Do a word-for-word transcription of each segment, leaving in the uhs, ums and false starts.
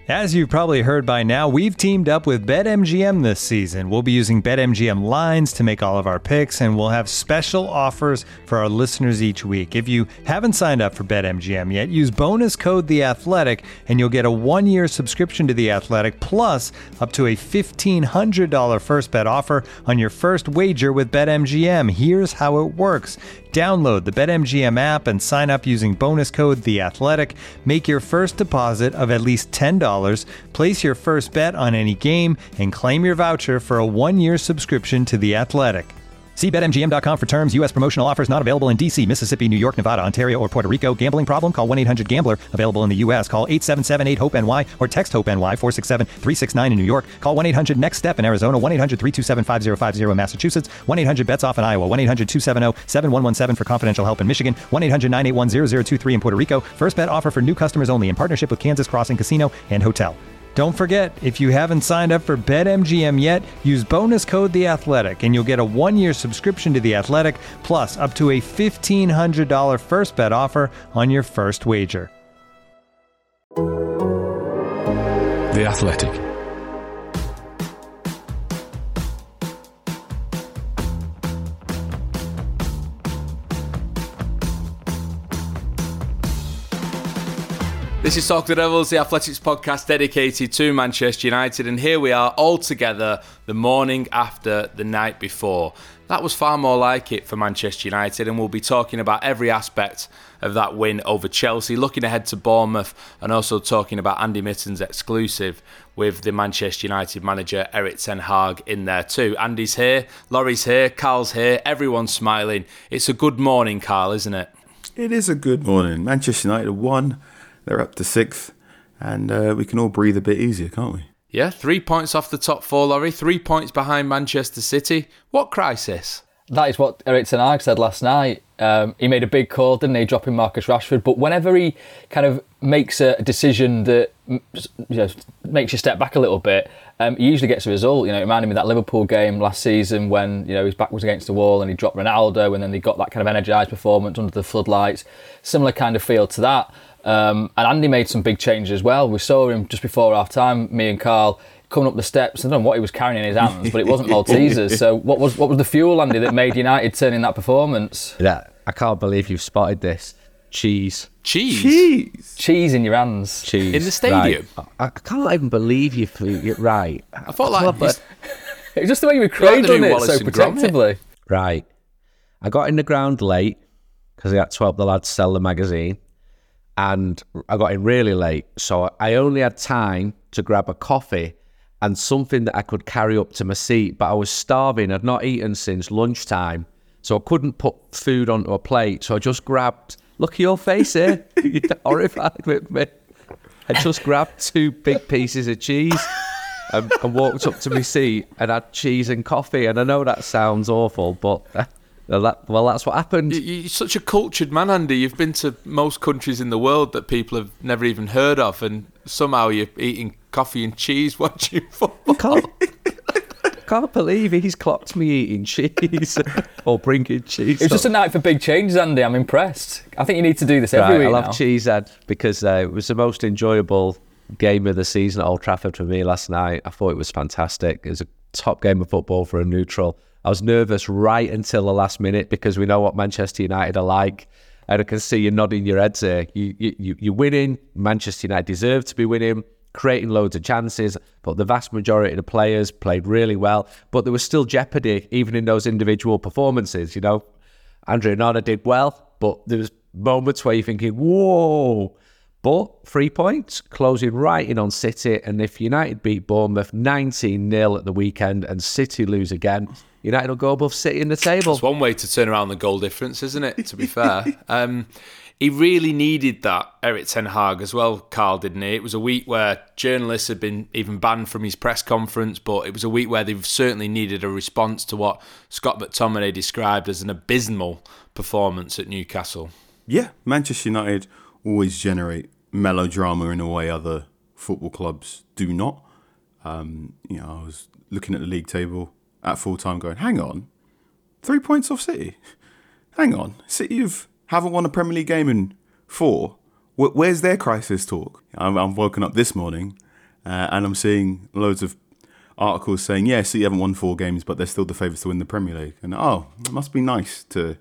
As you've probably heard by now, we've teamed up with BetMGM this season. We'll be using BetMGM lines to make all of our picks, and we'll have special offers for our listeners each week. If you haven't signed up for BetMGM yet, use bonus code The Athletic, and you'll get a one-year subscription to The Athletic, plus up to a fifteen hundred dollars first bet offer on your first wager with BetMGM. Here's how it works. Download the BetMGM app and sign up using bonus code The Athletic. Make your first deposit of at least ten dollars, place your first bet on any game, and claim your voucher for a one-year subscription to The Athletic. See Bet M G M dot com for terms. U S promotional offers not available in D C, Mississippi, New York, Nevada, Ontario, or Puerto Rico. Gambling problem? Call one eight hundred gambler. Available in the U S. Call eight seven seven eight hope N Y or text HOPE-NY four six seven three six nine in New York. Call one eight hundred next step in Arizona. one eight hundred three two seven five zero five zero in Massachusetts. one eight hundred bets off in Iowa. one eight hundred two seven zero seven one one seven for confidential help in Michigan. one eight hundred nine eight one zero zero two three in Puerto Rico. First bet offer for new customers only in partnership with Kansas Crossing Casino and Hotel. Don't forget, if you haven't signed up for BetMGM yet, use bonus code The Athletic, and you'll get a one-year subscription to The Athletic, plus up to a fifteen hundred dollars first bet offer on your first wager. The Athletic. This is Talk the Devils, the Athletics podcast dedicated to Manchester United, and here we are all together the morning after the night before. That was far more like it for Manchester United, and we'll be talking about every aspect of that win over Chelsea, looking ahead to Bournemouth, and also talking about Andy Mitten's exclusive with the Manchester United manager Erik ten Hag in there too. Andy's here, Laurie's here, Carl's here, everyone's smiling. It's a good morning, Carl, isn't it? It is a good morning. Manchester United won. They're up to sixth, and uh, we can all breathe a bit easier, can't we? Yeah, three points off the top four, Laurie. Three points behind Manchester City. What crisis? That is what Erik ten Hag said last night. Um, he made a big call, didn't he, dropping Marcus Rashford? But whenever he kind of makes a decision that, you know, makes you step back a little bit, um, he usually gets a result. You know, it reminded me of that Liverpool game last season when, you know, his back was against the wall and he dropped Ronaldo, and then they got that kind of energised performance under the floodlights. Similar kind of feel to that. Um, and Andy made some big changes as well. We saw him just before half time, me and Carl, coming up the steps. I don't know what he was carrying in his hands, but it wasn't Maltesers. So what was what was the fuel, Andy, that made United turn in that performance? Yeah, I can't believe you've spotted this. Cheese. Cheese? Cheese. Cheese in your hands. Cheese. In the stadium? Right. I, I can't even believe you. You're right. I thought like... But, it was just the way you were cradling it so protectively. Right. I got in the ground late because I had to help the lads sell the magazine. And I got in really late, so I only had time to grab a coffee and something that I could carry up to my seat, but I was starving. I'd not eaten since lunchtime, so I couldn't put food onto a plate, so I just grabbed... Look at your face here. You're horrified with me. I just grabbed two big pieces of cheese and, and walked up to my seat and had cheese and coffee, and I know that sounds awful, but... Uh, Well, that, well, that's what happened. You're such a cultured man, Andy. You've been to most countries in the world that people have never even heard of, and somehow you're eating coffee and cheese watching football. Can't, can't believe he's clocked me eating cheese or bringing cheese. It was just a night for big changes, Andy. I'm impressed. I think you need to do this every right, week I love now. Cheesehead because uh, it was the most enjoyable game of the season at Old Trafford for me last night. I thought it was fantastic. It was a top game of football for a neutral. I was nervous right until the last minute because we know what Manchester United are like. And I can see you nodding your heads here. You, you, you're winning. Manchester United deserve to be winning, creating loads of chances. But the vast majority of the players played really well. But there was still jeopardy, even in those individual performances. You know, Andre Onana did well, but there was moments where you're thinking, whoa. But three points, closing right in on City. And if United beat Bournemouth nineteen nil at the weekend and City lose again, United will go above City in the table. It's one way to turn around the goal difference, isn't it, to be fair? um, he really needed that, Erik ten Hag, as well, Carl, didn't he? It was a week where journalists had been even banned from his press conference, but it was a week where they've certainly needed a response to what Scott McTominay described as an abysmal performance at Newcastle. Yeah, Manchester United always generate melodrama in a way other football clubs do not. Um, you know, I was looking at the league table at full time going, hang on, three points off City? Hang on, City have, haven't won a Premier League game in four. Where's their crisis talk? I'm, I'm woken up this morning uh, and I'm seeing loads of articles saying, yeah, City haven't won four games, but they're still the favourites to win the Premier League. And oh, it must be nice to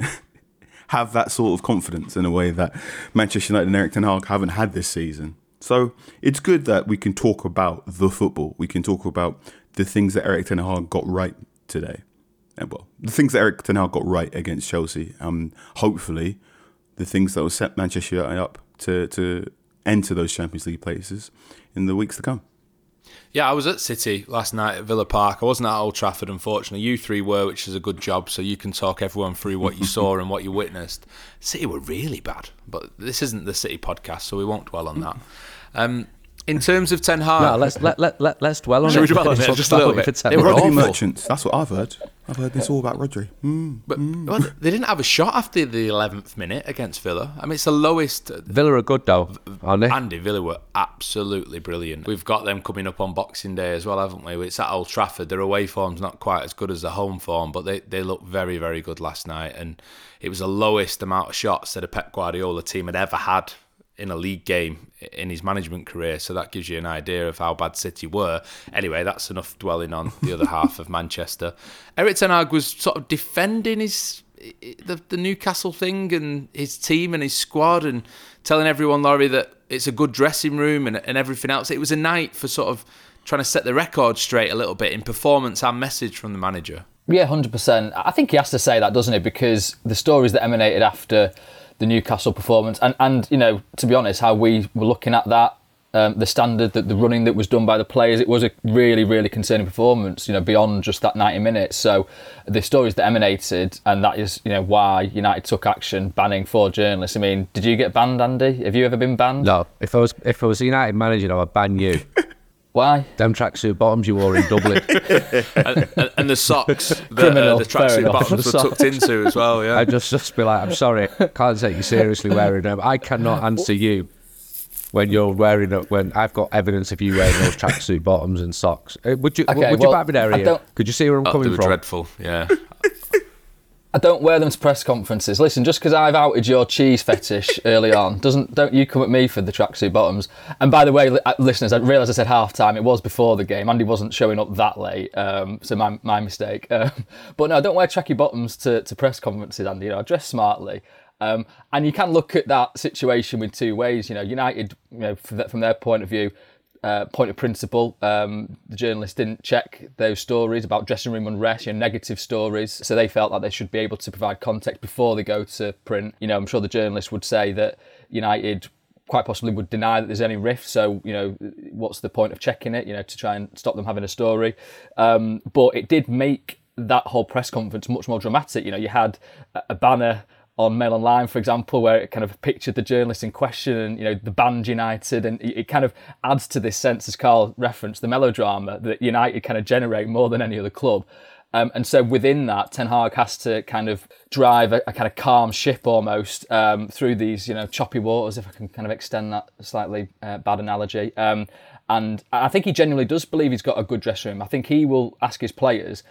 have that sort of confidence in a way that Manchester United and Erik ten Hag haven't had this season. So it's good that we can talk about the football. We can talk about the things that Erik ten Hag got right today. And well, the things that Erik ten Hag got right against Chelsea. Um, hopefully, the things that will set Manchester United up to, to enter those Champions League places in the weeks to come. Yeah, I was at City last night at Villa Park. I wasn't at Old Trafford, unfortunately. You three were, which is a good job, so you can talk everyone through what you saw and what you witnessed. City were really bad, but this isn't the City podcast, so we won't dwell on that. Um, in terms of Ten Hag... No, let's, let, let, let, let's dwell on Should it. we dwell on it just a little bit? They were Rodri merchants. That's what I've heard. I've heard this all about Rodri. Mm, but mm. well, they didn't have a shot after the eleventh minute against Villa. I mean, it's the lowest... Villa are good, though, aren't they? Andy, Villa were absolutely brilliant. We've got them coming up on Boxing Day as well, haven't we? It's at Old Trafford. Their away form's not quite as good as the home form, but they, they looked very, very good last night. And it was the lowest amount of shots that a Pep Guardiola team had ever had in a league game in his management career, so that gives you an idea of how bad City were. Anyway, that's enough dwelling on the other half of Manchester. Erik ten Hag was sort of defending his the, the Newcastle thing and his team and his squad and telling everyone, Laurie, that it's a good dressing room and, and everything else. It was a night for sort of trying to set the record straight a little bit in performance and message from the manager. Yeah, one hundred percent. I think he has to say that, doesn't he? Because the stories that emanated after the Newcastle performance, and, and you know, to be honest, how we were looking at that, um, the standard, that the running that was done by the players, it was a really, really concerning performance, you know, beyond just that ninety minutes. So the stories that emanated, and that is, you know, why United took action, banning four journalists. I mean, did you get banned, Andy? Have you ever been banned? No. If I was if I was a United manager, I would ban you. Why? Them tracksuit bottoms you wore in Dublin. and, and, and the socks that Criminal, uh, the fair tracksuit enough. bottoms were The tucked into as well, yeah. I'd just, just be like, I'm sorry, can't take you seriously wearing them. I cannot answer you when you're wearing it, when I've got evidence of you wearing those tracksuit bottoms and socks. Uh, Would you Okay, would well, you back me there, I Ian? don't- Could you see where I'm Oh, coming they were from? dreadful, yeah. I don't wear them to press conferences. Listen, just because I've outed your cheese fetish early on, doesn't don't you come at me for the tracksuit bottoms. And by the way, li- listeners, I realised I said half time. It was before the game. Andy wasn't showing up that late, um, so my my mistake. Um, but no, I don't wear tracky bottoms to, to press conferences, Andy. You know, I dress smartly. Um, and you can look at that situation with two ways. You know, United, you know, from, that, from their point of view, Uh, point of principle, um, the journalists didn't check those stories about dressing room unrest, you know, negative stories, so they felt that they should be able to provide context before they go to print. You know, I'm sure the journalists would say that United quite possibly would deny that there's any rift, so, you know, what's the point of checking it, you know, to try and stop them having a story. Um, but it did make that whole press conference much more dramatic. You know, you had a, a banner on Mail Online, for example, where it kind of pictured the journalist in question and, you know, the band United, and it kind of adds to this sense, as Carl referenced, the melodrama that United kind of generate more than any other club. Um, and so within that, Ten Hag has to kind of drive a, a kind of calm ship almost um, through these, you know, choppy waters, if I can kind of extend that slightly uh, bad analogy. Um, and I think he genuinely does believe he's got a good dressing room. I think he will ask his players,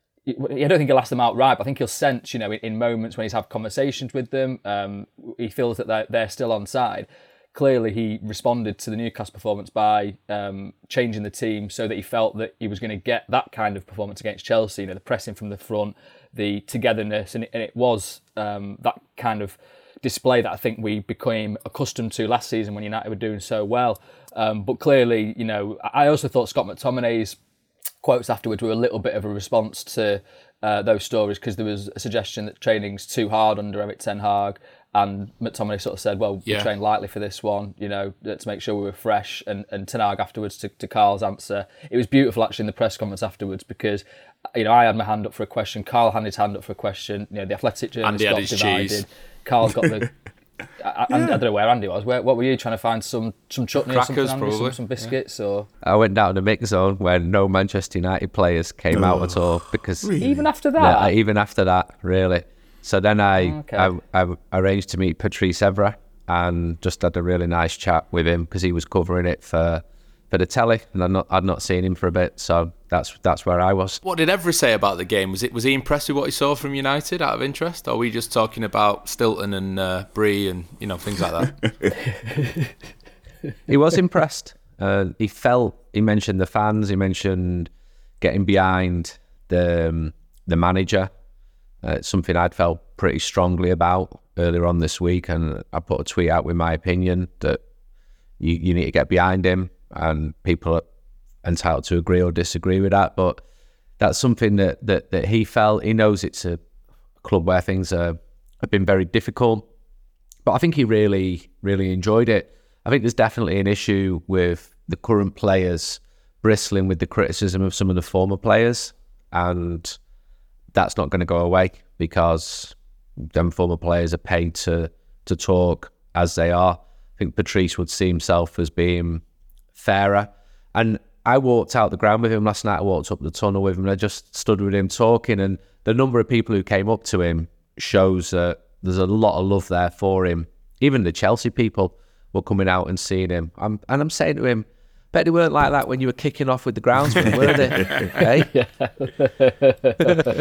I don't think he'll ask them outright, but I think he'll sense, you know, in, in moments when he's had conversations with them, um, he feels that they're, they're still on side. Clearly, he responded to the Newcastle performance by um, changing the team so that he felt that he was going to get that kind of performance against Chelsea, you know, the pressing from the front, the togetherness, and it, and it was um, that kind of display that I think we became accustomed to last season when United were doing so well. Um, but clearly, you know, I also thought Scott McTominay's quotes afterwards were a little bit of a response to uh, those stories, because there was a suggestion that training's too hard under Erik ten Hag, and McTominay sort of said, well, yeah. we trained lightly for this one, you know, to make sure we were fresh. And, and Ten Hag afterwards, to, to Carl's answer, it was beautiful actually in the press conference afterwards, because, you know, I had my hand up for a question, Carl had his hand up for a question, you know, the Athletic journalist got divided, cheese. Carl's got the... I, yeah. I don't know where Andy was. Where, what were you trying to find? Some some chutney Crackers, or something, Andy? Probably. Some, some biscuits, yeah. or I went down the mix zone where no Manchester United players came oh, out at all, because really? even after that, yeah, even after that, really. So then I, okay. I I arranged to meet Patrice Evra and just had a really nice chat with him, because he was covering it for for the telly, and I'd not I'd not seen him for a bit, so that's that's where I was. What did Evra say about the game? Was it was he impressed with what he saw from United out of interest, or are we just talking about Stilton and uh, Bree and, you know, things like that? He was impressed. Uh, he felt, he mentioned the fans, he mentioned getting behind the um, the manager. Uh, it's something I'd felt pretty strongly about earlier on this week, and I put a tweet out with my opinion that you, you need to get behind him, and people are entitled to agree or disagree with that, but that's something that, that, that he felt. He knows it's a club where things are, have been very difficult, but I think he really, really enjoyed it. I think there's definitely an issue with the current players bristling with the criticism of some of the former players, and that's not going to go away because them former players are paid to to talk as they are. I think Patrice would see himself as being fairer. And I walked out the ground with him last night. I walked up the tunnel with him and I just stood with him talking. And the number of people who came up to him shows that there's a lot of love there for him. Even the Chelsea people were coming out and seeing him. I'm, and I'm saying to him, bet they weren't like that when you were kicking off with the groundsman, were they? Okay.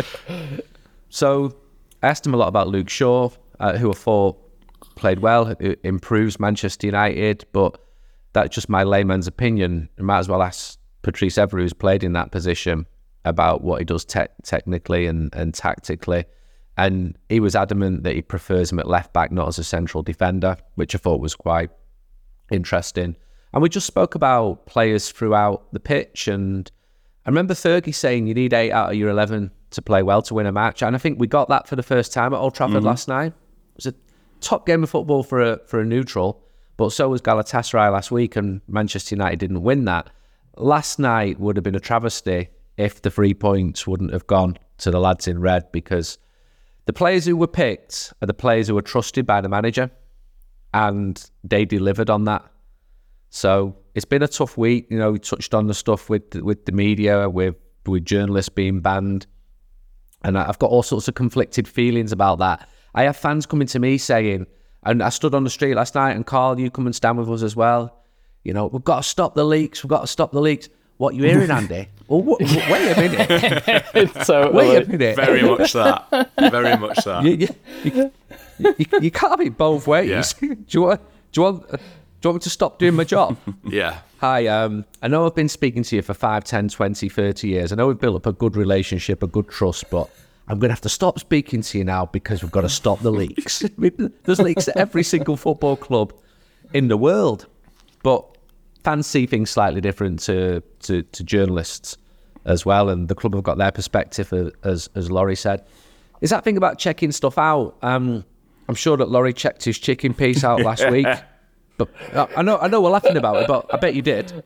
So I asked him a lot about Luke Shaw, uh, who I thought played well, who improves Manchester United, but that's just my layman's opinion. I might as well ask Patrice Evra, who's played in that position, about what he does te- technically and, and tactically. And he was adamant that he prefers him at left back, not as a central defender, which I thought was quite interesting. And we just spoke about players throughout the pitch. And I remember Fergie saying you need eight out of your eleven to play well to win a match. And I think we got that for the first time at Old Trafford mm-hmm. last night. It was a top game of football for a for a neutral, but so was Galatasaray last week, and Manchester United didn't win that. Last night would have been a travesty if the three points wouldn't have gone to the lads in red, because the players who were picked are the players who were trusted by the manager, and they delivered on that. So it's been a tough week. You know, we touched on the stuff with with the media, with with journalists being banned, and I've got all sorts of conflicted feelings about that. I have fans coming to me saying, and I stood on the street last night, and Carl, you come and stand with us as well. You know, we've got to stop the leaks. We've got to stop the leaks. What are you hearing, Andy? Well, w- w- wait a minute. so, wait a minute. Very much that. Very much that. You, you, you, you, you can't have it both ways. Yeah. do you want? Do you want? Uh, do you want me to stop doing my job? Yeah. Hi. Um. I know I've been speaking to you for five, ten, twenty, thirty years. I know we've built up a good relationship, a good trust, but I'm going to have to stop speaking to you now because we've got to stop the leaks. There's leaks at every single football club in the world, but fans see things slightly different to, to, to journalists as well, and the club have got their perspective, as as Laurie said. Is that thing about checking stuff out? Um, I'm sure that Laurie checked his chicken piece out last week, but I know I know we're laughing about it, but I bet you did.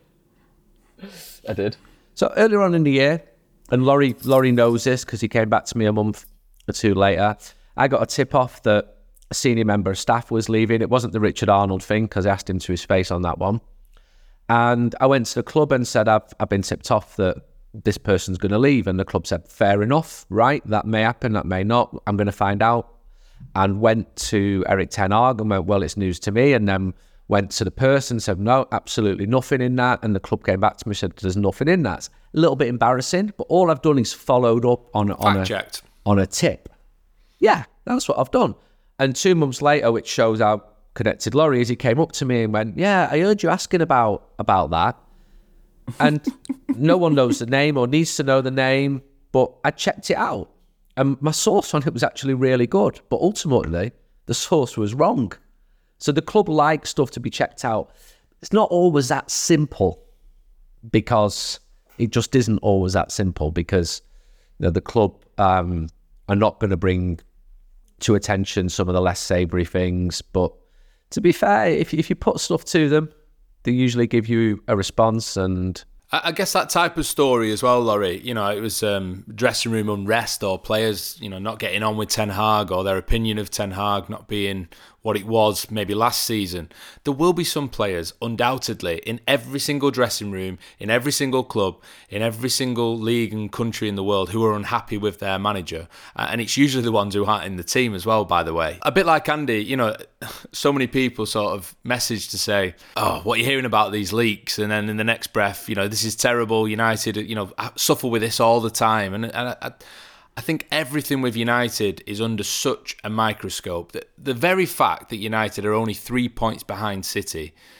I did. So earlier on in the year, and Laurie Laurie knows this because he came back to me a month or two later, I got a tip off that a senior member of staff was leaving. It wasn't the Richard Arnold thing, because I asked him to his face on that one. And I went to the club and said, I've, I've been tipped off that this person's going to leave. And the club said, fair enough, right? That may happen, that may not. I'm going to find out. And went to Eric Ten Hag and went, well, it's news to me. And then went to the person, said, no, absolutely nothing in that. And the club came back to me and said, there's nothing in that. It's a little bit embarrassing, but all I've done is followed up on, on, a, on a tip. Yeah, that's what I've done. And two months later, which shows how connected Laurie is, he came up to me and went, yeah, I heard you asking about about that. And no one knows the name or needs to know the name, but I checked it out. And my source on it was actually really good. But ultimately, the source was wrong. So the club likes stuff to be checked out. It's not always that simple, because it just isn't always that simple, because you know, the club um, are not going to bring to attention some of the less savoury things. But to be fair, if, if you put stuff to them, they usually give you a response. And I guess that type of story as well, Laurie, you know, it was um, dressing room unrest, or players, you know, not getting on with Ten Hag, or their opinion of Ten Hag not being what it was maybe last season. There will be some players, undoubtedly, in every single dressing room, in every single club, in every single league and country in the world, who are unhappy with their manager. Uh, and it's usually the ones who aren't in the team as well, by the way. A bit like Andy, you know, so many people sort of message to say, oh, what are you hearing about these leaks? And then in the next breath, you know, this is terrible. United, you know, suffer with this all the time. And, and I, I think everything with United is under such a microscope that the very fact that United are only three points behind City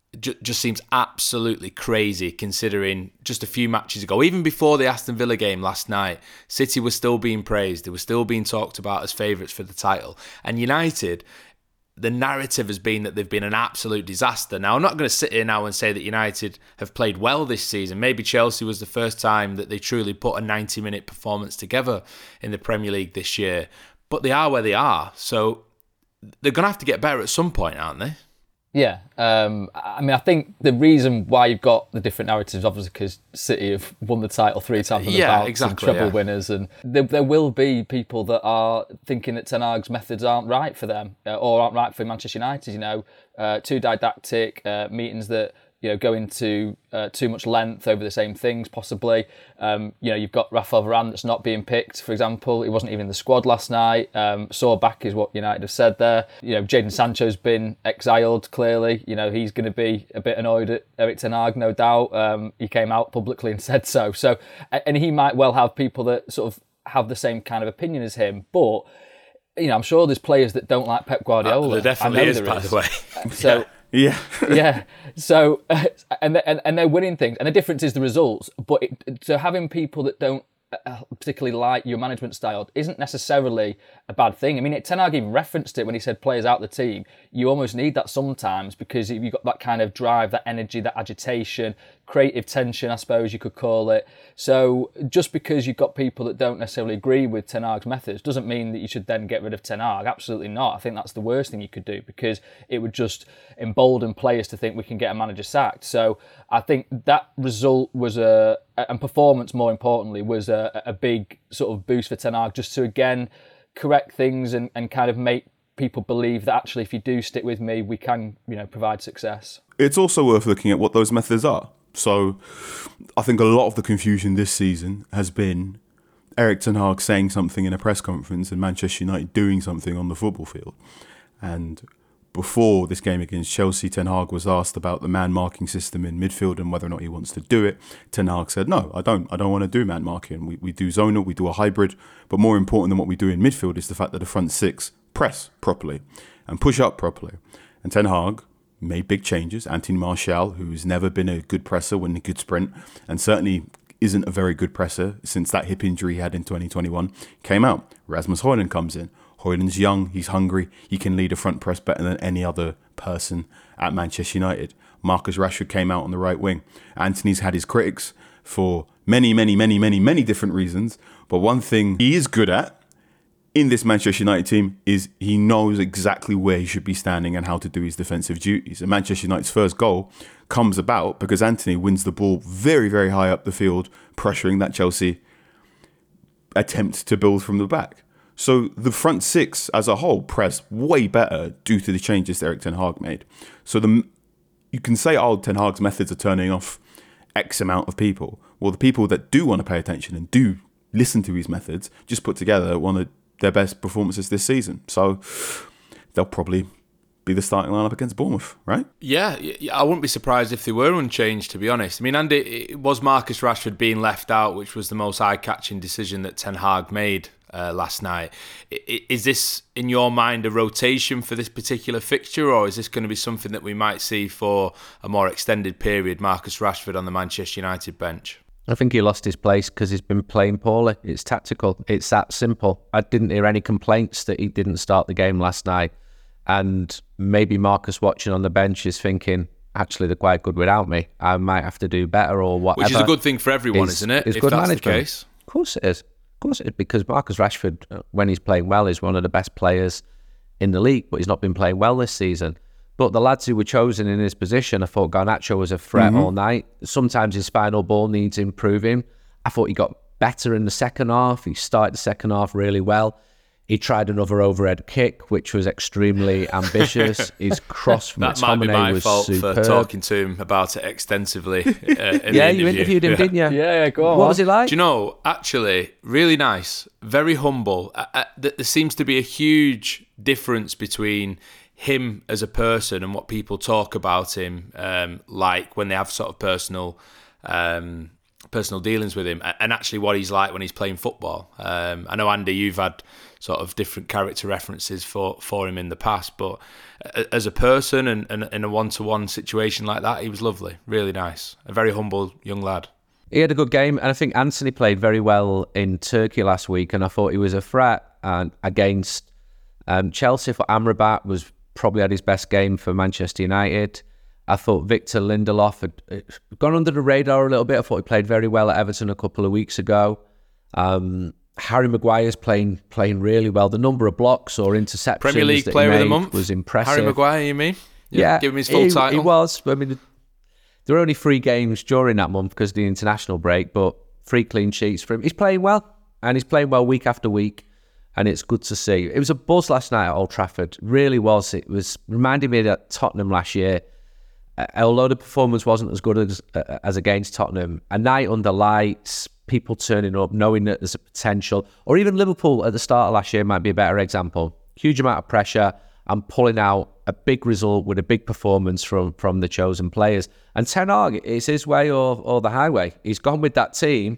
just seems absolutely crazy considering just a few matches ago, even before the Aston Villa game last night, City was still being praised. They were still being talked about as favourites for the title. And United, the narrative has been that they've been an absolute disaster. Now, I'm not going to sit here now and say that United have played well this season. Maybe Chelsea was the first time that they truly put a ninety-minute performance together in the Premier League this year. But they are where they are. So they're going to have to get better at some point, aren't they? Yeah, um, I mean, I think the reason why you've got the different narratives, obviously, because City have won the title three times in the yeah, bouts exactly, and treble yeah. winners, and there, there will be people that are thinking that Ten Hag's methods aren't right for them uh, or aren't right for Manchester United. You know, uh, too didactic uh, meetings that you know go into uh, too much length over the same things, possibly. Um, you know, you've got Rafael Varane that's not being picked, for example. He wasn't even in the squad last night. Um, saw back is what United have said there. You know, Jadon Sancho's been exiled, clearly. You know, he's going to be a bit annoyed at Erik Ten Hag, no doubt. Um, he came out publicly and said so. So, and he might well have people that sort of have the same kind of opinion as him, but you know, I'm sure there's players that don't like Pep Guardiola. Uh, there definitely is, there by is. the way. So. Yeah. yeah. So, uh, and, and and they're winning things, and the difference is the results. But it, so having people that don't uh, particularly like your management style isn't necessarily a bad thing. I mean, Ten Hag even referenced it when he said players out the team. You almost need that sometimes because you've got that kind of drive, that energy, that agitation, creative tension, I suppose you could call it. So just because you've got people that don't necessarily agree with Ten Hag's methods doesn't mean that you should then get rid of Ten Hag. Absolutely not. I think that's the worst thing you could do because it would just embolden players to think we can get a manager sacked. So I think that result was a, and performance more importantly, was a, a big sort of boost for Ten Hag just to again correct things and, and kind of make people believe that actually if you do stick with me, we can, you know, provide success. It's also worth looking at what those methods are. So I think a lot of the confusion this season has been Erik Ten Hag saying something in a press conference and Manchester United doing something on the football field. And before this game against Chelsea, Ten Hag was asked about the man-marking system in midfield and whether or not he wants to do it. Ten Hag said, no, I don't. I don't want to do man-marking. We, we do zonal, we do a hybrid. But more important than what we do in midfield is the fact that the front six press properly and push up properly. And Ten Hag made big changes. Anthony Martial, who's never been a good presser when he could sprint, and certainly isn't a very good presser since that hip injury he had in twenty twenty-one, came out. Rasmus Højlund comes in. Højlund's young, he's hungry, he can lead a front press better than any other person at Manchester United. Marcus Rashford came out on the right wing. Anthony's had his critics for many, many, many, many, many different reasons, but one thing he is good at in this Manchester United team is he knows exactly where he should be standing and how to do his defensive duties. And Manchester United's first goal comes about because Anthony wins the ball very, very high up the field, pressuring that Chelsea attempt to build from the back. So the front six as a whole press way better due to the changes that Erik Ten Hag made. So the you can say, oh, Ten Hag's methods are turning off X amount of people. Well, the people that do want to pay attention and do listen to his methods just put together one of their best performances this season. So they'll probably be the starting lineup against Bournemouth, right? Yeah, I wouldn't be surprised if they were unchanged, to be honest. I mean, Andy, it was Marcus Rashford being left out, which was the most eye-catching decision that Ten Hag made uh, last night. Is this, in your mind, a rotation for this particular fixture, or is this going to be something that we might see for a more extended period, Marcus Rashford on the Manchester United bench? I think he lost his place because he's been playing poorly. It's tactical. It's that simple. I didn't hear any complaints that he didn't start the game last night. And maybe Marcus watching on the bench is thinking, actually, they're quite good without me. I might have to do better or whatever. Which is a good thing for everyone, it's, isn't it? It's if good that's management. the case. Of course it is. Of course it is. Because Marcus Rashford, when he's playing well, is one of the best players in the league, but he's not been playing well this season. But the lads who were chosen in his position, I thought Garnacho was a threat mm-hmm. all night. Sometimes his final ball needs improving. I thought he got better in the second half. He started the second half really well. He tried another overhead kick, which was extremely ambitious. His cross from that McTominay might be my was fault superb. for talking to him about it extensively. Uh, in yeah, the interview. you interviewed him, yeah. didn't you? Yeah, yeah, go on. What was he like? Do you know, actually, really nice, very humble. Uh, uh, there seems to be a huge difference between him as a person and what people talk about him um, like when they have sort of personal um, personal dealings with him, and actually what he's like when he's playing football. Um, I know, Andy, you've had sort of different character references for, for him in the past, but as a person and, and in a one-to-one situation like that, he was lovely, really nice, a very humble young lad. He had a good game, and I think Anthony played very well in Turkey last week, and I thought he was a threat and against um, Chelsea. For Amrabat was probably had his best game for Manchester United. I thought Victor Lindelof had gone under the radar a little bit. I thought he played very well at Everton a couple of weeks ago. Um, Harry Maguire's playing playing really well. The number of blocks or interceptions Premier League that Player he of the made Month was impressive. Harry Maguire, you mean? Yeah, yeah, give him his full he, title. He was. I mean, there were only three games during that month because of the international break, but three clean sheets for him. He's playing well, and he's playing well week after week, and it's good to see. It was a buzz last night at Old Trafford. Really was. It was reminding me of Tottenham last year. Uh, although the performance wasn't as good as, uh, as against Tottenham, a night under lights, people turning up, knowing that there's a potential, or even Liverpool at the start of last year might be a better example. Huge amount of pressure and pulling out a big result with a big performance from, from the chosen players. And Ten Hag, it's his way or, or the highway. He's gone with that team,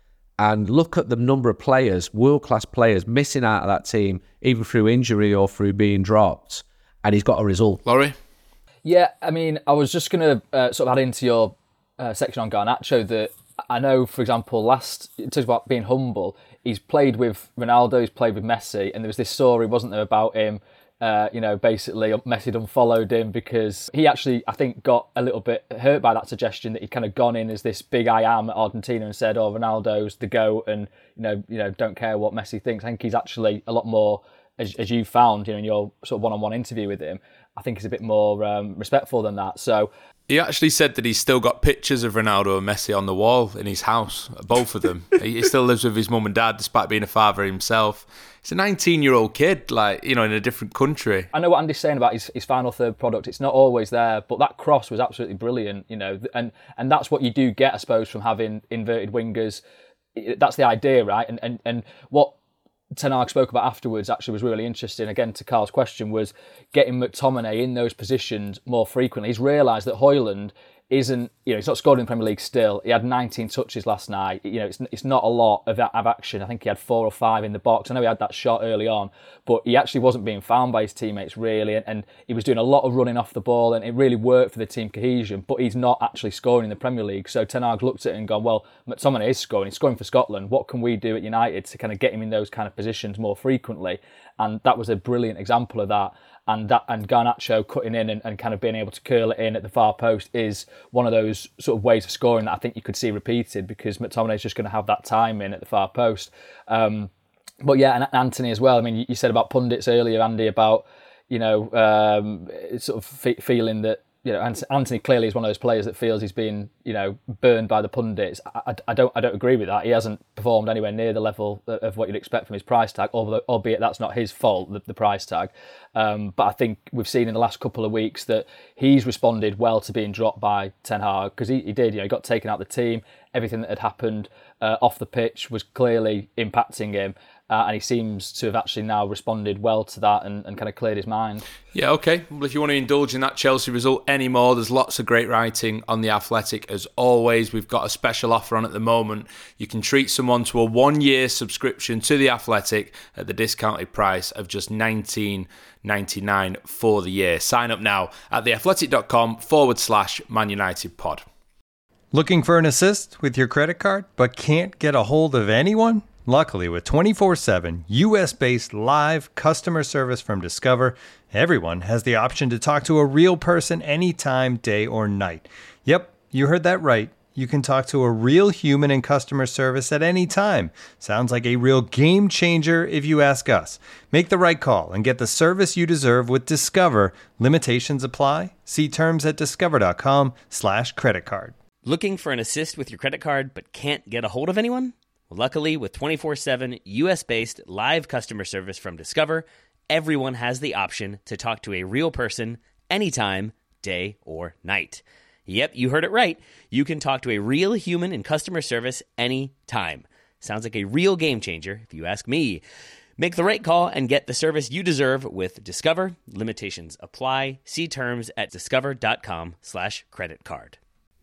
and look at the number of players, world-class players, missing out of that team, either through injury or through being dropped, and he's got a result. Laurie? Yeah, I mean, I was just going to uh, sort of add into your uh, section on Garnacho that I know, for example, last, it talks about being humble, he's played with Ronaldo, he's played with Messi, and there was this story, wasn't there, about him, uh, you know, basically Messi had unfollowed him because he actually, I think, got a little bit hurt by that suggestion that he'd kind of gone in as this big I am at Argentina and said, oh, Ronaldo's the GOAT and, you know, you know, don't care what Messi thinks. I think he's actually a lot more, as, as you found, you know, in your sort of one-on-one interview with him, I think he's a bit more um, respectful than that. So he actually said that he's still got pictures of Ronaldo and Messi on the wall in his house, both of them. He still lives with his mum and dad, despite being a father himself. He's a nineteen-year-old kid, like, you know, in a different country. I know what Andy's saying about his, his final third product. It's not always there, but that cross was absolutely brilliant, you know, and and that's what you do get, I suppose, from having inverted wingers. That's the idea, right? And and and what Ten Hag spoke about afterwards actually was really interesting. Again, to Carl's question, was getting McTominay in those positions more frequently. He's realised that Højlund isn't, you know, he's not scored in the Premier League still. He had nineteen touches last night. You know, it's it's not a lot of, of action. I think he had four or five in the box. I know he had that shot early on, but he actually wasn't being found by his teammates really, and, and he was doing a lot of running off the ball, and it really worked for the team cohesion, but he's not actually scoring in the Premier League. So Ten Hag looked at it and gone, well, McTominay is scoring. He's scoring for Scotland. What can we do at United to kind of get him in those kind of positions more frequently? And that was a brilliant example of that. And that and Garnacho cutting in and, and kind of being able to curl it in at the far post is one of those sort of ways of scoring that I think you could see repeated, because McTominay is just going to have that time in at the far post. Um, but yeah, and Anthony as well. I mean, you said about pundits earlier, Andy, about, you know, um, sort of fe- feeling that, you know, Anthony clearly is one of those players that feels he's been, you know, burned by the pundits. I, I, I don't I don't agree with that. He hasn't performed anywhere near the level of what you'd expect from his price tag, although, albeit that's not his fault, the, the price tag. Um, but I think we've seen in the last couple of weeks that he's responded well to being dropped by Ten Hag, because he, he did, you know, he got taken out of the team. Everything that had happened uh, off the pitch was clearly impacting him. Uh, and he seems to have actually now responded well to that and, and kind of cleared his mind. Yeah, okay. Well, if you want to indulge in that Chelsea result anymore, there's lots of great writing on The Athletic. As always, we've got a special offer on at the moment. You can treat someone to a one-year subscription to The Athletic at the discounted price of just nineteen ninety-nine for the year. Sign up now at theathletic.com forward slash Man United pod. Looking for an assist with your credit card but can't get a hold of anyone? Luckily, with twenty-four seven U S-based live customer service from Discover, everyone has the option to talk to a real person anytime, day or night. Yep, you heard that right. You can talk to a real human in customer service at any time. Sounds like a real game changer if you ask us. Make the right call and get the service you deserve with Discover. Limitations apply. See terms at discover.com slash credit card. Looking for an assist with your credit card but can't get a hold of anyone? Luckily, with twenty-four seven U S-based live customer service from Discover, everyone has the option to talk to a real person anytime, day or night. Yep, you heard it right. You can talk to a real human in customer service anytime. Sounds like a real game changer, if you ask me. Make the right call and get the service you deserve with Discover. Limitations apply. See terms at discover.com slash credit card.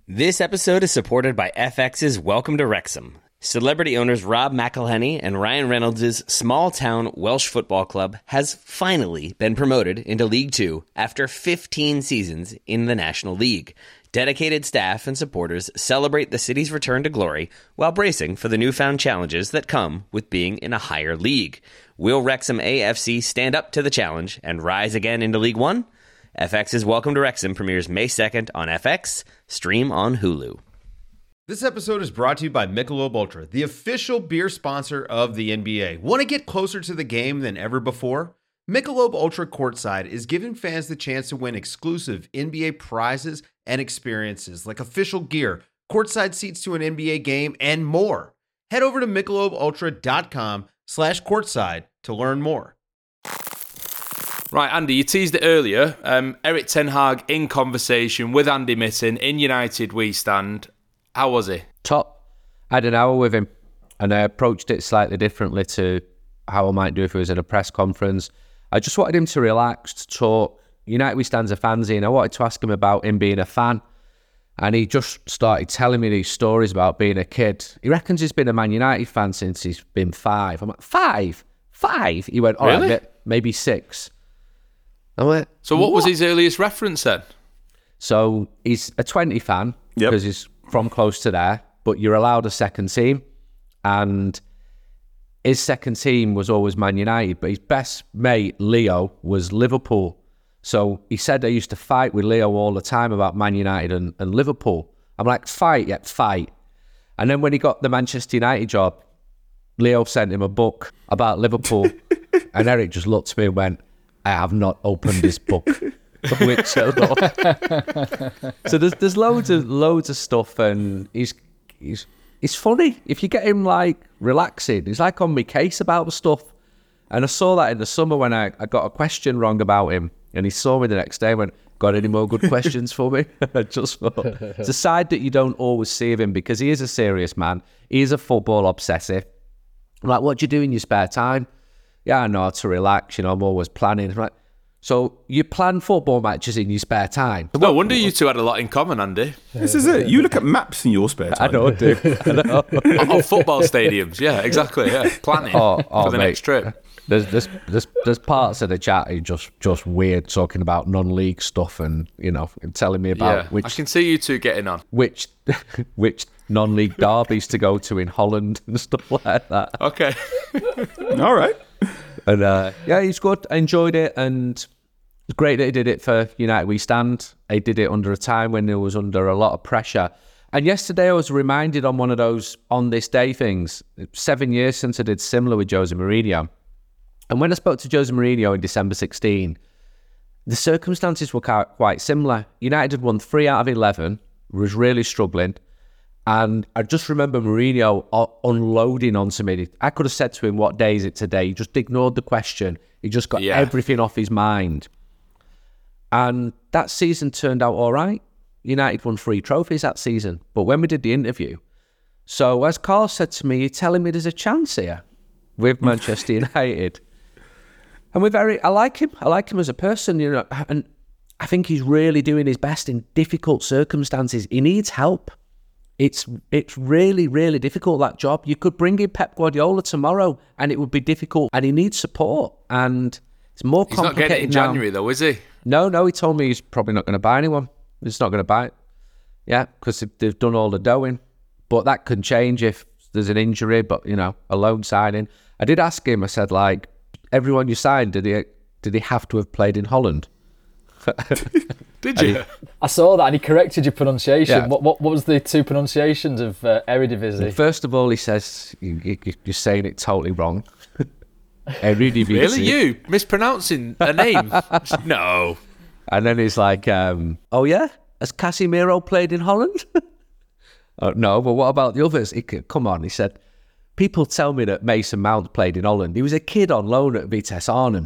This episode is supported by F X's Welcome to Wrexham. Celebrity owners Rob McElhenney and Ryan Reynolds' small-town Welsh football club has finally been promoted into League Two after fifteen seasons in the National League. Dedicated staff and supporters celebrate the city's return to glory while bracing for the newfound challenges that come with being in a higher league. Will Wrexham A F C stand up to the challenge and rise again into League One? F X's Welcome to Wrexham premieres May second on F X, stream on Hulu. This episode is brought to you by Michelob Ultra, the official beer sponsor of the N B A. Want to get closer to the game than ever before? Michelob Ultra Courtside is giving fans the chance to win exclusive N B A prizes and experiences like official gear, courtside seats to an N B A game, and more. Head over to michelobultra.com slash courtside to learn more. Right, Andy, you teased it earlier. Um, Erik ten Hag in conversation with Andy Mitten in United We Stand. How was he? Top. I had an hour with him, and I approached it slightly differently to how I might do if it was in a press conference. I just wanted him to relax, to talk. United We Stand's a fanzine. I wanted to ask him about him being a fan, and he just started telling me these stories about being a kid. He reckons he's been a Man United fan since he's been five. I'm like, five? Five? He went, all really? right, maybe six. I went, so what, what was his earliest reference then? So he's a twenty fan, because yep. he's from close to there, but you're allowed a second team, and his second team was always Man United, but his best mate, Leo, was Liverpool. So he said I used to fight with Leo all the time about Man United and, and Liverpool. I'm like, fight, yeah, fight. And then when he got the Manchester United job, Leo sent him a book about Liverpool, and Erik just looked at me and went, I have not opened this book. Which, so there's there's loads of loads of stuff, and he's he's he's funny. If you get him like relaxing, he's like on my case about the stuff. And I saw that in the summer when I, I got a question wrong about him, and he saw me the next day and went, got any more good questions for me? I just thought, it's a side that you don't always see of him, because he is a serious man. He is a football obsessive. I'm like, what do you do in your spare time? Yeah, I know how to relax, you know, I'm always planning. I'm like, so you plan football matches in your spare time? No wonder you two had a lot in common, Andy. This is it. You look at maps in your spare time. I know I do. I know. Oh, football stadiums, yeah, exactly, yeah. Planning oh, oh, for the mate. next trip. There's, there's, there's, there's parts of the chat are just, just weird, talking about non-league stuff and, you know, and telling me about yeah, which... I can see you two getting on. Which which non-league derbies to go to in Holland and stuff like that. Okay. All right. And uh, yeah, he's good. I enjoyed it, and it's great that he did it for United We Stand. He did it under a time when he was under a lot of pressure. And yesterday I was reminded on one of those on this day things, seven years since I did similar with Jose Mourinho. And when I spoke to Jose Mourinho in December sixteenth, the circumstances were quite similar. United had won three out of eleven, was really struggling. And I just remember Mourinho unloading onto me. I could have said to him, what day is it today? He just ignored the question. He just got yeah. everything off his mind. And that season turned out all right. United won three trophies that season. But when we did the interview, so as Carl said to me, you're telling me there's a chance here with Manchester United. And we're very, I like him. I like him as a person, you know, and I think he's really doing his best in difficult circumstances. He needs help. It's it's really, really difficult, that job. You could bring in Pep Guardiola tomorrow and it would be difficult, and he needs support, and it's more he's complicated now. He's not getting it in January though, is he? No, no, he told me he's probably not going to buy anyone. He's not going to buy it. Yeah, because they've done all the doing. But that can change if there's an injury, but, you know, a loan signing. I did ask him, I said, like, everyone you signed, did he, did he have to have played in Holland? Did you? I saw that, and he corrected your pronunciation. Yeah. What, what what was the two pronunciations of uh, Eredivisie? First of all, he says you, you, you're saying it totally wrong. Eredivisie. Really, you mispronouncing a name? No. And then he's like, um, "Oh yeah, has Casemiro played in Holland?" oh, no, but what about the others? He could, come on, he said. People tell me that Mason Mount played in Holland. He was a kid on loan at Vitesse Arnhem.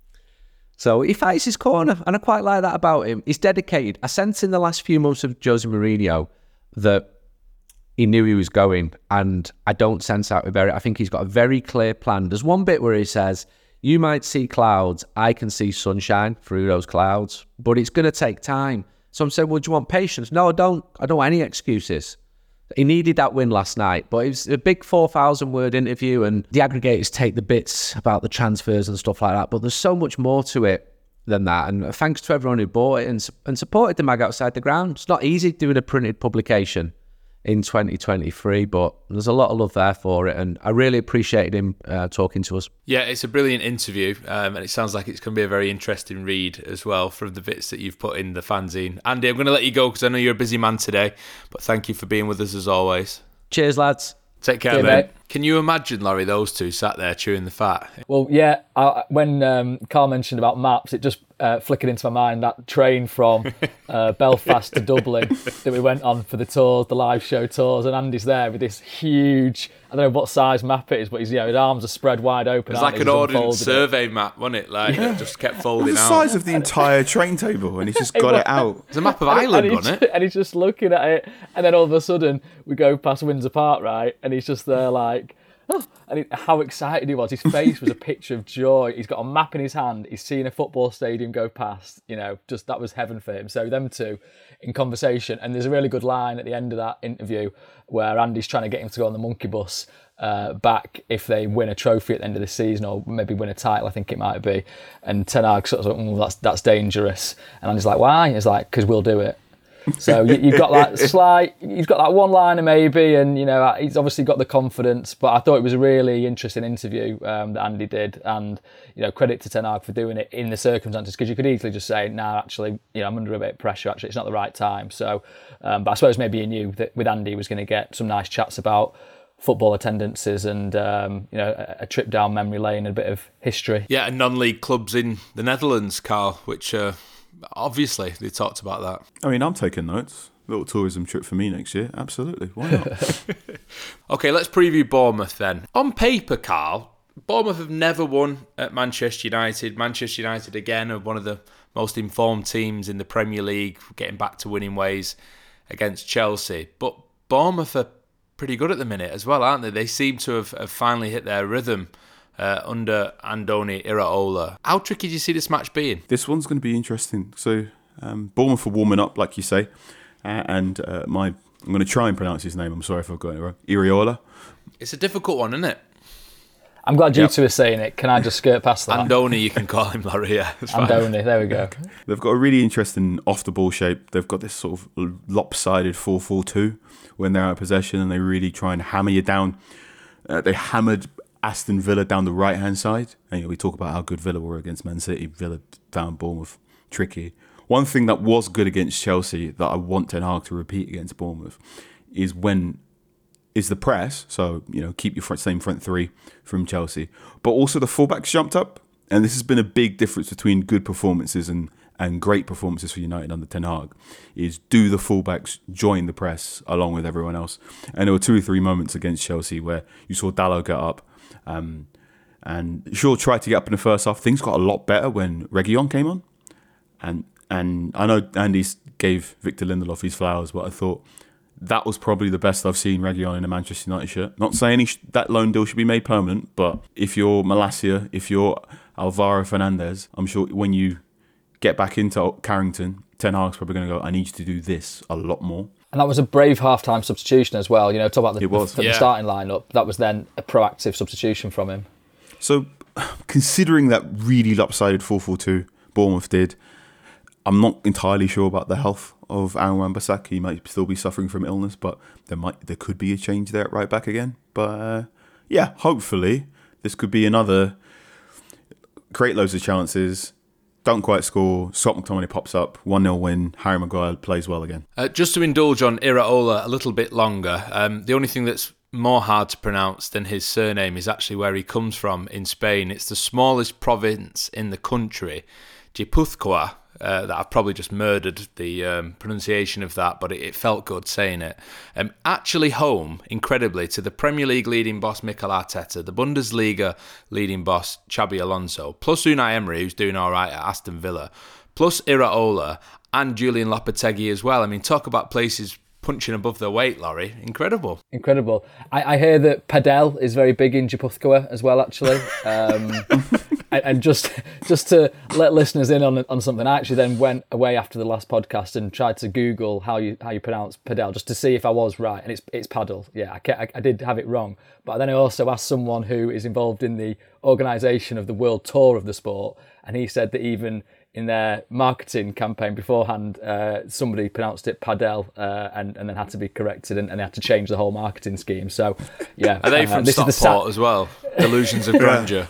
So he fights his corner, and I quite like that about him. He's dedicated. I sense in the last few months of Jose Mourinho that he knew he was going, and I don't sense that with very. I think he's got a very clear plan. There's one bit where he says, "You might see clouds, I can see sunshine through those clouds, but it's going to take time." So I'm saying, well, do you want patience? No, I don't. I don't want any excuses. He needed that win last night, but it was a big four thousand word interview, and the aggregators take the bits about the transfers and stuff like that, but there's so much more to it than that, and thanks to everyone who bought it and, and supported the mag outside the ground. It's not easy doing a printed publication in twenty twenty-three, but there's a lot of love there for it, and I really appreciated him uh, talking to us. Yeah, it's a brilliant interview, um, and it sounds like it's going to be a very interesting read as well from the bits that you've put in the fanzine. Andy, I'm going to let you go because I know you're a busy man today, but thank you for being with us as always. Cheers, lads. Take care, Yeah, mate. mate. Can you imagine, Laurie, those two sat there chewing the fat? Well, yeah, I, when um, Carl mentioned about maps, it just uh, flickered into my mind that train from uh, Belfast to Dublin that we went on for the tours, the live show tours, and Andy's there with this huge, I don't know what size map it is, but he's, you know, his arms are spread wide open. It's aren't like they? an He's ordnance unfolded it. survey map, wasn't it? Like, it just kept It's folding the out. size of the entire train table, and he's just got it out. There's a map of And- Ireland and on he's, it. and he's just looking at it, and then all of a sudden we go past Windsor Park, right? And he's just there like, oh, and he, how excited he was. His face was a picture of joy. He's got a map in his hand. He's seen a football stadium go past. You know, just that was heaven for him. So them two in conversation, and there's a really good line at the end of that interview where Andy's trying to get him to go on the monkey bus uh, back if they win a trophy at the end of the season, or maybe win a title, I think it might be. And Ten Hag sort of like, mm, that's that's dangerous. And Andy's like, why? He's like, because we'll do it. So you, you've got that slight, you've got that one-liner maybe, and you know he's obviously got the confidence. But I thought it was a really interesting interview um, that Andy did, and you know credit to Ten Hag for doing it in the circumstances, because you could easily just say, "No, nah, actually, you know, I'm under a bit of pressure. Actually, it's not the right time." So, um, but I suppose maybe he knew that with Andy he was going to get some nice chats about football attendances and um, you know a, a trip down memory lane and a bit of history. Yeah, and non-league clubs in the Netherlands, Carl, which uh, obviously they talked about that. I mean, I'm taking notes. Little tourism trip for me next year. Absolutely. Why not? Okay, let's preview Bournemouth then. On paper, Carl, Bournemouth have never won at Manchester United. Manchester United, again, are one of the most informed teams in the Premier League, getting back to winning ways against Chelsea. But Bournemouth are pretty good at the minute as well, aren't they? They seem to have, have finally hit their rhythm uh, under Andoni Iraola. How tricky do you see this match being? This one's going to be interesting. So, um, Bournemouth are warming up, like you say. Uh, and uh, my, I'm going to try and pronounce his name. I'm sorry if I've got it wrong. Iraola. It's a difficult one, isn't it? I'm glad you Yep. two are saying it. Can I just skirt past that? Andoni, you can call him, Larry. Yeah, it's fine. Andoni, there we go. They've got a really interesting off-the-ball shape. They've got this sort of lopsided four four two when they're out of possession, and they really try and hammer you down. Uh, they hammered Aston Villa down the right-hand side. And, you know, we talk about how good Villa were against Man City. Villa found Bournemouth tricky. One thing that was good against Chelsea that I want Ten Hag to repeat against Bournemouth is when is the press. So, you know, keep your front, same front three from Chelsea. But also the fullbacks jumped up. And this has been a big difference between good performances and, and great performances for United under Ten Hag, is do the fullbacks join the press along with everyone else? And there were two or three moments against Chelsea where you saw Dalot get up. Um, and Shaw tried to get up in the first half. Things got a lot better when Reguilon came on. And and I know Andy gave Victor Lindelof his flowers, but I thought that was probably the best I've seen Reguilon in a Manchester United shirt. Not saying he sh- that loan deal should be made permanent, but if you're Malacia, if you're Alvaro Fernandez, I'm sure when you get back into Carrington, Ten Hag's probably going to go, I need you to do this a lot more. And that was a brave half-time substitution as well. You know, talk about the, It was. the, the Yeah. starting lineup. That was then a proactive substitution from him. So, considering that really lopsided four four two Bournemouth did, I'm not entirely sure about the health of Aaron Wan-Bissaka. He might still be suffering from illness, but there might there could be a change there at right back again. But uh, yeah, hopefully this could be another create loads of chances, don't quite score, Scott McTominay pops up, one nil win, Harry Maguire plays well again. Uh, just to indulge on Iraola a little bit longer, um, the only thing that's more hard to pronounce than his surname is actually where he comes from in Spain. It's the smallest province in the country, Guipúzcoa. Uh, that I've probably just murdered the um, pronunciation of that, but it, it felt good saying it. Um, actually home, incredibly, to the Premier League leading boss Mikel Arteta, the Bundesliga leading boss Xabi Alonso, plus Unai Emery, who's doing all right at Aston Villa, plus Iraola and Julian Lopetegui as well. I mean, talk about places punching above their weight, Laurie. Incredible. Incredible. I, I hear that Padel is very big in Jeputhkoa as well, actually. Um, and, and just just to let listeners in on on something, I actually then went away after the last podcast and tried to Google how you how you pronounce Padel just to see if I was right. And it's it's paddle. Yeah, I, I, I did have it wrong. But then I also asked someone who is involved in the organisation of the world tour of the sport, and he said that even in their marketing campaign beforehand, uh, somebody pronounced it Padel, uh, and, and then had to be corrected, and, and they had to change the whole marketing scheme. So, yeah. Are they uh, from this Stockport is the sad- as well? Delusions of grandeur.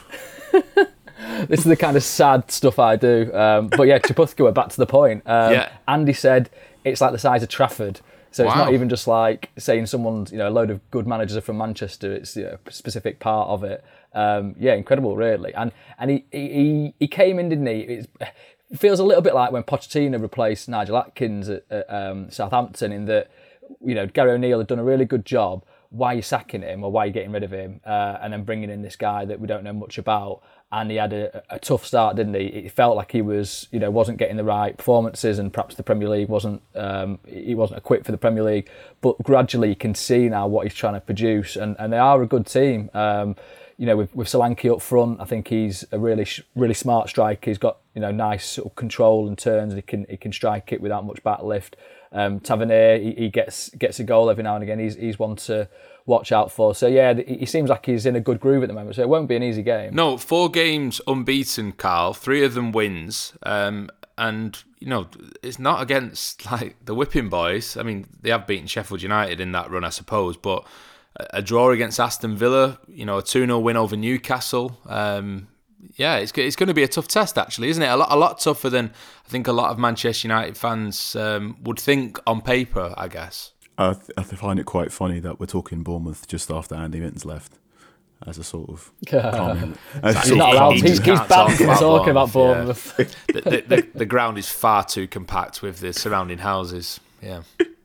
This is the kind of sad stuff I do. Um, but yeah, Jeputhkoa, back to the point. Um, Yeah. Andy said it's like the size of Trafford. So it's Wow. not even just like saying someone's, you know, a load of good managers are from Manchester. It's, you know, a specific part of it. Um, yeah, incredible, really. And and he he, he came in, didn't he? It's, it feels a little bit like when Pochettino replaced Nigel Atkins at, at um, Southampton, in that, you know, Gary O'Neill had done a really good job. Why are you sacking him, or why are you getting rid of him, uh, and then bringing in this guy that we don't know much about? And he had a, a tough start, didn't he? It felt like he was, you know, wasn't getting the right performances, and perhaps the Premier League wasn't, um, he wasn't equipped for the Premier League. But gradually, you can see now what he's trying to produce, and, and they are a good team. Um, you know, with, with Solanke up front, I think he's a really, really smart striker. He's got, you know, nice sort of control and turns, and he can he can strike it without much back lift. Um, Tavernier, he, he gets gets a goal every now and again. He's he's one to watch out for. So yeah, he seems like he's in a good groove at the moment. So it won't be an easy game. No, four games unbeaten, Carl. Three of them wins. Um, and, you know, it's not against, like, the whipping boys. I mean, they have beaten Sheffield United in that run, I suppose. But a draw against Aston Villa, you know, a two nil win over Newcastle. Um, yeah, it's it's going to be a tough test, actually, isn't it? A lot, a lot tougher than I think a lot of Manchester United fans um, would think on paper, I guess. I, th- I find it quite funny that we're talking Bournemouth just after Andy Minton's left, as a sort of comment. He's not allowed. He's, he's Can't banned talk from about talking about Bournemouth, Bournemouth. Yeah. the, the, the, the ground is far too compact with the surrounding houses. Yeah.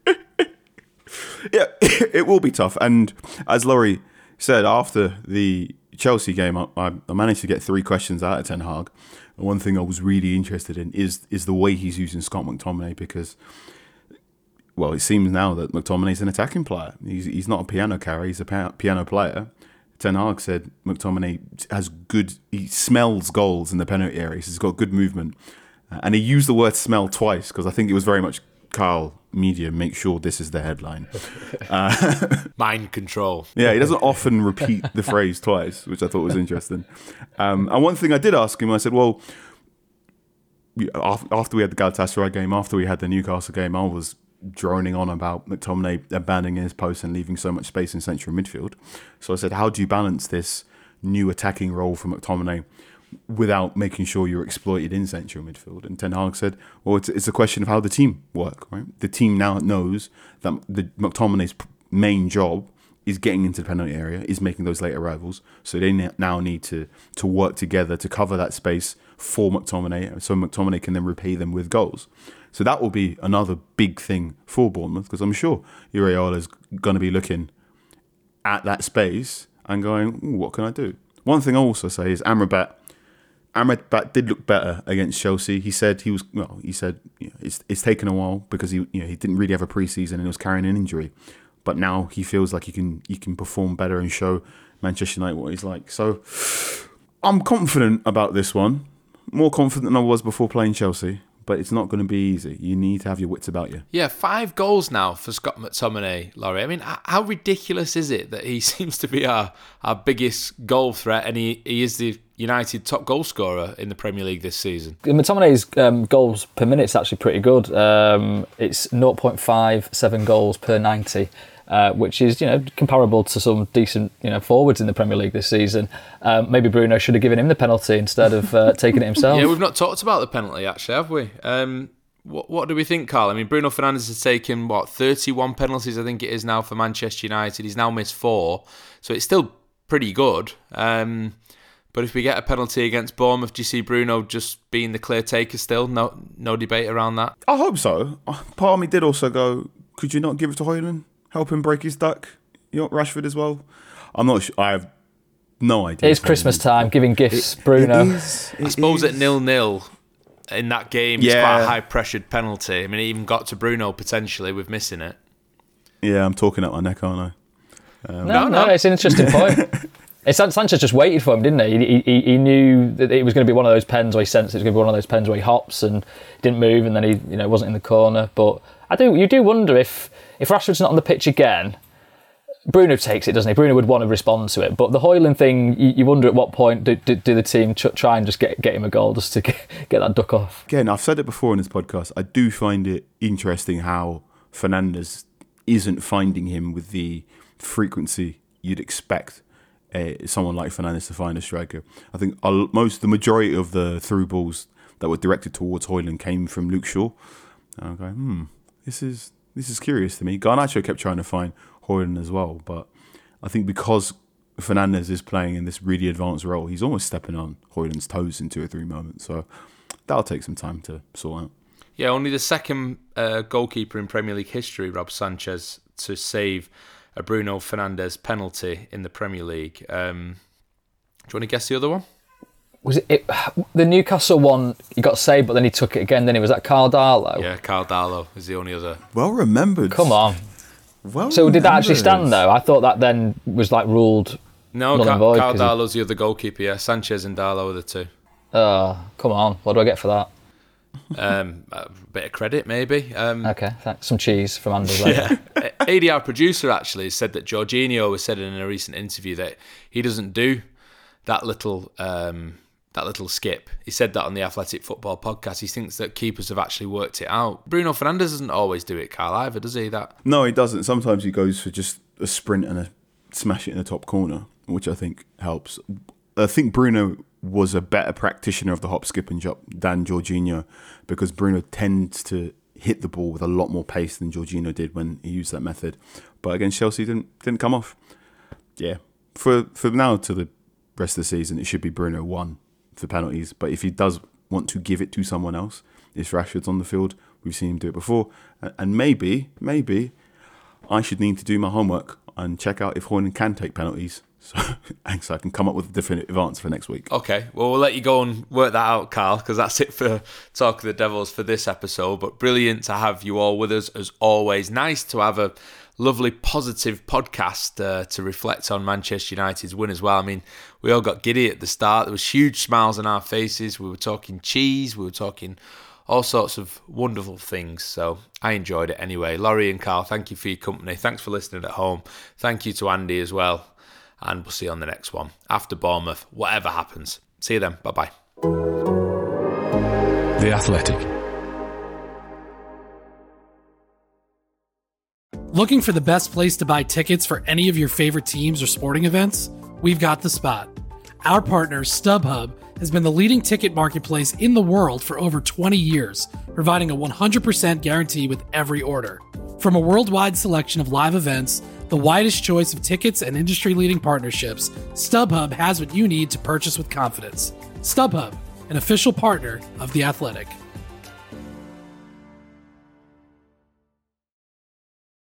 Yeah, it will be tough. And as Laurie said, after the Chelsea game, I, I managed to get three questions out of Ten Hag. And one thing I was really interested in is is the way he's using Scott McTominay, because, well, it seems now that McTominay's an attacking player. He's he's not a piano carrier, he's a piano player. Ten Hag said McTominay has good, he smells goals in the penalty areas. He's got good movement. Uh, and he used the word smell twice, because I think it was very much Carl Media, make sure this is the headline. Uh, Mind control. Yeah, he doesn't often repeat the phrase twice, which I thought was interesting. Um, and one thing I did ask him, I said, well, after we had the Galatasaray game, after we had the Newcastle game, I was droning on about McTominay abandoning his post and leaving so much space in central midfield. So I said, how do you balance this new attacking role for McTominay without making sure you're exploited in central midfield? And Ten Hag said, well, it's, it's a question of how the team work, right? The team now knows that the McTominay's main job is getting into the penalty area, is making those late arrivals. So they now need to to work together to cover that space for McTominay, so McTominay can then repay them with goals. So that will be another big thing for Bournemouth, because I'm sure Iraola is going to be looking at that space and going, what can I do? One thing I also say is Amrabat Amrabat did look better against Chelsea. He said he was well. He said you know, it's it's taken a while because he you know he didn't really have a preseason and he was carrying an injury, but now he feels like he can he can perform better and show Manchester United what he's like. So I'm confident about this one, more confident than I was before playing Chelsea. But it's not going to be easy. You need to have your wits about you. Yeah, five goals now for Scott McTominay, Laurie. I mean, how ridiculous is it that he seems to be our, our biggest goal threat, and he, he is the United top goal scorer in the Premier League this season? McTominay's um, goals per minute is actually pretty good. Um, it's zero point five seven goals per ninety. Uh, which is, you know, comparable to some decent, you know, forwards in the Premier League this season. Um, maybe Bruno should have given him the penalty instead of uh, taking it himself. Yeah, we've not talked about the penalty, actually, have we? Um, what, what do we think, Carl? I mean, Bruno Fernandes has taken, what, thirty-one penalties, I think it is now, for Manchester United. He's now missed four, so it's still pretty good. Um, but if we get a penalty against Bournemouth, do you see Bruno just being the clear taker still? No, no debate around that? I hope so. Part of me did also go, could you not give it to Højlund? Help him break his duck. You know, Rashford as well. I'm not sure. I have no idea. It's Christmas time, giving gifts, it, Bruno. It is, it I suppose is. at nil-nil in that game, yeah. it's quite a high-pressured penalty. I mean, it even got to Bruno potentially with missing it. Yeah, I'm talking out my neck, aren't I? Um, no, no, no, it's an interesting point. It's, Sanchez just waited for him, didn't he? He, he? he knew that it was going to be one of those pens where he sensed it was going to be one of those pens where he hops and didn't move, and then he, you know, wasn't in the corner. But I do, you do wonder if if Rashford's not on the pitch again, Bruno takes it, doesn't he? Bruno would want to respond to it. But the Højlund thing, you, you wonder at what point do, do, do the team try and just get get him a goal just to get, get that duck off? Again, I've said it before in this podcast. I do find it interesting how Fernandes isn't finding him with the frequency you'd expect uh, someone like Fernandes to find a striker. I think most, the majority of the through balls that were directed towards Højlund came from Luke Shaw. And I'm going, hmm, this is this is curious to me. Garnacho kept trying to find Højlund as well, but I think because Fernandes is playing in this really advanced role, he's almost stepping on Højlund's toes in two or three moments. So that'll take some time to sort out. Yeah, only the second uh, goalkeeper in Premier League history, Rob Sanchez, to save a Bruno Fernandes penalty in the Premier League. Um, do you want to guess the other one? Was it, it the Newcastle one? He got saved, but then he took it again. Then it was that Carl Darlow. Yeah, Carl Darlow is the only other. Well remembered. Come on. Well so remembered. Did that actually stand though? I thought that then was like ruled. No, null and Carl, void, Carl 'cause Darlow's the other goalkeeper. Yeah, Sanchez and Darlow are the two. Oh, come on! What do I get for that? Um, a bit of credit, maybe. Um, okay, thanks. Some cheese from Anders later. Yeah. A D R producer actually said that Jorginho has said in a recent interview that he doesn't do that little um, that little skip. He said that on the Athletic Football podcast. He thinks that keepers have actually worked it out. Bruno Fernandes doesn't always do it, Carl, either, does he? That No, he doesn't. Sometimes he goes for just a sprint and a smash it in the top corner, which I think helps. I think Bruno was a better practitioner of the hop, skip and jump than Jorginho, because Bruno tends to hit the ball with a lot more pace than Jorginho did when he used that method. But against Chelsea, didn't didn't come off. Yeah, for for now to the rest of the season, it should be Bruno one for penalties. But if he does want to give it to someone else, if Rashford's on the field, we've seen him do it before, and maybe maybe I should need to do my homework and check out if Højlund can take penalties. So, so I can come up with a definitive answer for next week. Okay, well, we'll let you go and work that out, Carl, because that's it for Talk of the Devils for this episode. But brilliant to have you all with us, as always. Nice to have a lovely, positive podcast uh, to reflect on Manchester United's win as well. I mean, we all got giddy at the start. There was huge smiles on our faces. We were talking cheese. We were talking all sorts of wonderful things. So I enjoyed it anyway. Laurie and Carl, thank you for your company. Thanks for listening at home. Thank you to Andy as well. And we'll see you on the next one. After Bournemouth, whatever happens. See you then. Bye-bye. The Athletic. Looking for the best place to buy tickets for any of your favorite teams or sporting events? We've got the spot. Our partner, StubHub, has been the leading ticket marketplace in the world for over twenty years, providing a one hundred percent guarantee with every order. From a worldwide selection of live events, the widest choice of tickets and industry-leading partnerships, StubHub has what you need to purchase with confidence. StubHub, an official partner of The Athletic.